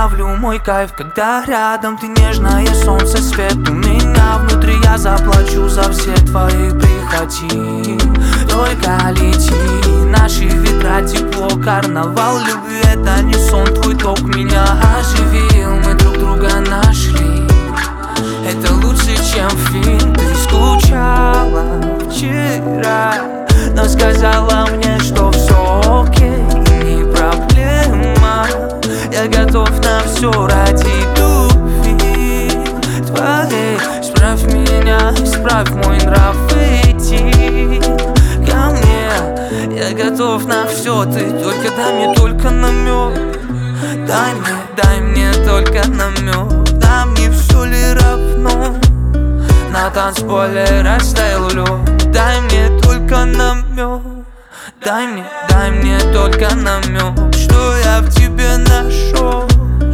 ловлю мой кайф, когда рядом ты, нежное солнце, свет у меня внутри. Я заплачу за все твои прихоти. Только лети, наши ветра, тепло, карнавал любви. Это не сон, твой ток меня оживил. Мы друг друга нашли, это лучше, чем фильм. Ты скучала вчера, но сказала мне, что все окей, не проблема. Я готов на все ради любви твоей. Исправь меня, исправь мой нрав, иди ко мне. Я готов на все, ты только дай мне только намек. Дай мне только намек. Да мне все ли равно? На танцполе растаял лед. Дай мне только намек. Дай мне только намек, что я в тебе нашел.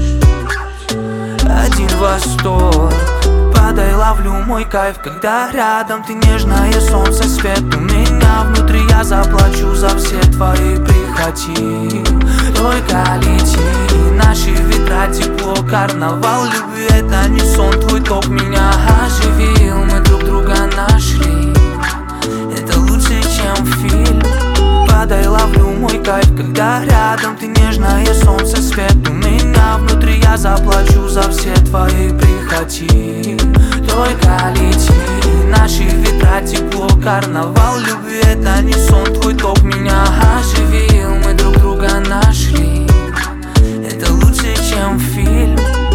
Один восторг. Падай, ловлю мой кайф, когда рядом ты, нежное солнце, свет у меня внутри. Я заплачу за все твои прихоти. Только лети, наши ветра, тепло, карнавал любви. Это не сон, твой ток меня оживил. Мы друг друга нашли, это лучше, чем фильм. Падай, ловлю мой кайф, когда рядом ты, нежное солнце, свет у меня внутри. Я заплачу за все твои прихоти. Только лети, наши ветра, тепло, карнавал любви. Это не сон, твой ток меня оживил. Мы друг друга нашли, это лучше, чем фильм.